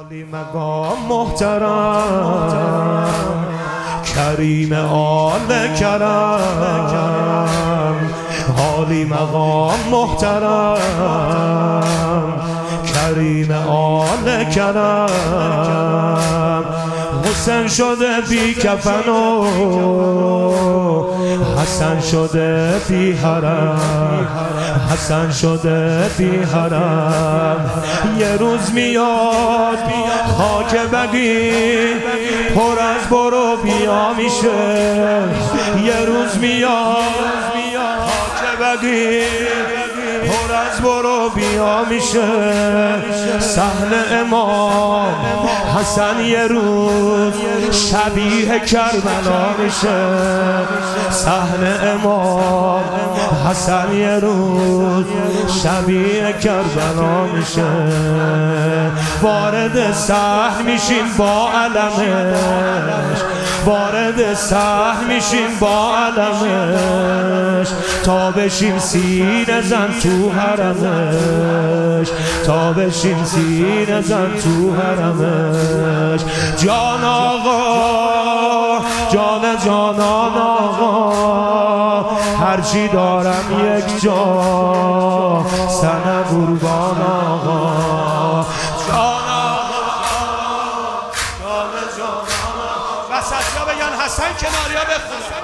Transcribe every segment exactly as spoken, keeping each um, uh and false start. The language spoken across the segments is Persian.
عالی مقام محترم، کریم آل کرم. عالی مقام محترم، کریم آل کرم. حسین شده بی کفن و حسن شده بی حرم، حسن شده بی حرم. یه روز میاد خاک بقیع پر از برو بیا میشه. یه روز میاد خاک بقیع پر از برو بیا میشه. صحن امام حسن یه روز شبیه کربلا میشه. صحن امام حسن یه روز شبیه کربلا میشه. وارد صحن میشیم با علمش، وارد صحن میشیم با علمش. تا بشیم سینه زن تو حرمش، تا بشیم سینه زن تو حرمش. جان آقا، جان جانان آقا، هرچی دارم یک جا سن قربان آقا. جان آقا، جان جانان آقا. وسطیا بگن حسن، کناریا بخونن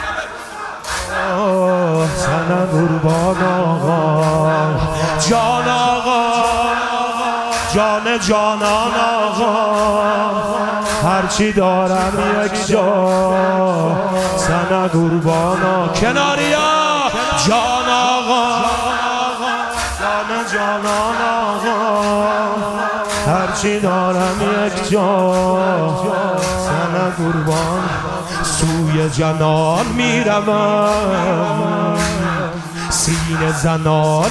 سن قربان آقا. جان آقا، جان جانان آقا، هرچی دارم یک جا سن قربان آقا. کناریا جان آقا، جان جانان آقا، هرچی دارم یک جا سن قربان. سوی جنان میروم، سینه زنان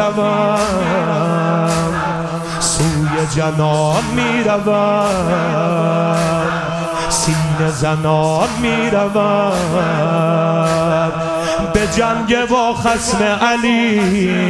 میروم. سوی جنان میروم، سینه زنان میروم. به جنگ با خصم علی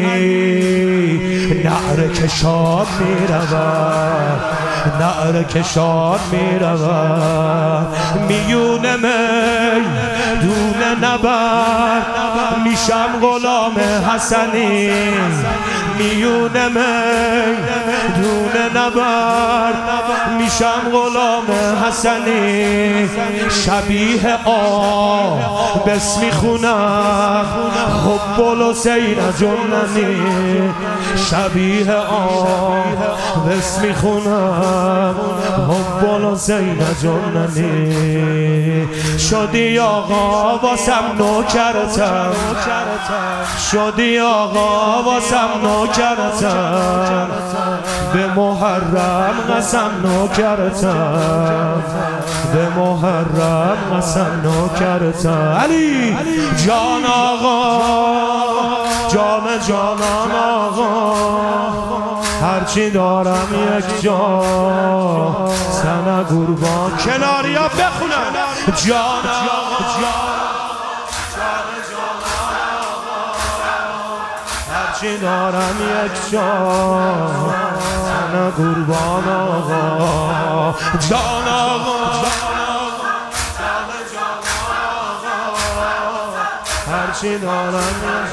نعره کشان میروم، نعره کشان میروم. میون می دونه نبرد میشم غلام حسنی. میون می دونه نبرد میشم غلام حسنی. شبیه آب بس میخونم حب الحسین جننی. شبیه آب بس میخونم حب الحسین جننی. شدی آقا واسم نوکرتم، شدی آقا واسم نوکرتم. به محرم قسم نوکرتم، به محرم قسم نوکرتم. علی جان آقا، جان جانان آقا، هرچی دارم یک جا سن قربان. کناریا بخونم جان آقا، جان جانان آقا، هرچی دارم یک جا سن قربان آقا. جان آقا، جان جانان آقا، هرچی دارم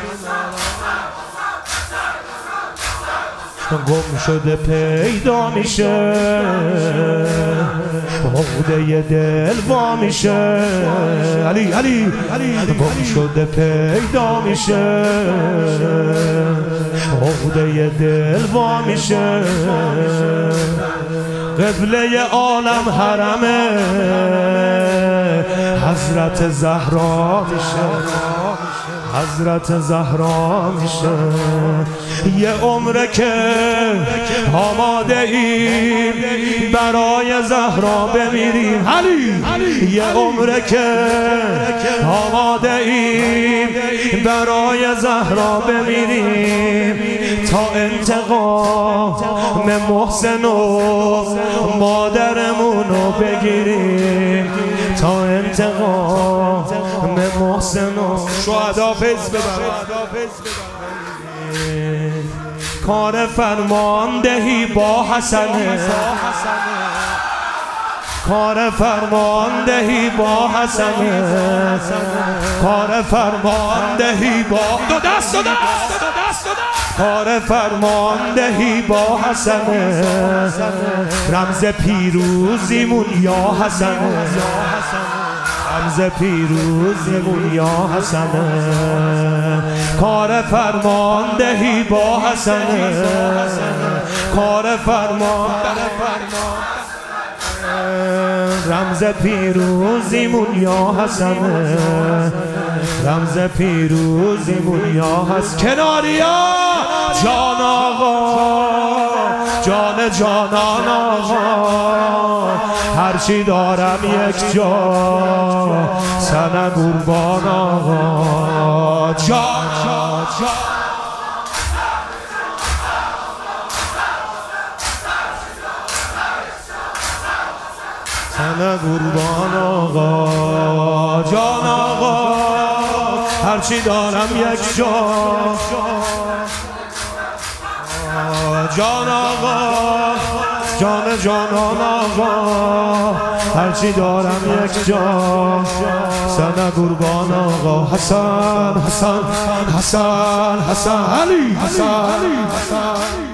گم شده پیدا میشه، عقده دل وا میشه. علی علی گم شده پیدا میشه، عقده دل وا میشه. قبله عالم حرمه حضرت زهرا میشه، حضرت زهرا میشه. یه عمره که آماده ایم برای زهرا بمیریم. علی یه عمره که آماده ایم برای زهرا بمیریم. تا انتقام محسن و مادرمونو بگیریم، تا انتقام محسن و شهدا فیض ببریم. کار فرماندهی با حسنه، کار فرماندهی با حسنه، کار فرماندهی با دو دست دو دست کار فرماندهی با حسنه، رمز پیروزیمون یا حسنه، رمز پیروزیمون یا حسنه، کار فرماندهی با حسنه، کار فرماندهی رمز پیروزیمون یا حسنه، رمز پیروزیمون یا حسن. کناریا جان آقا، جان جانان آقا، هرچی دارم یک جا سنه قربان آقا. جان جان سنه قربان آقا، جان آقا، هرچی دارم یک جا جان آقا، جان جانان آقا، هرچی دارم یک جا سنه قربان آقا. حسن حسن حسن حسن علی حسن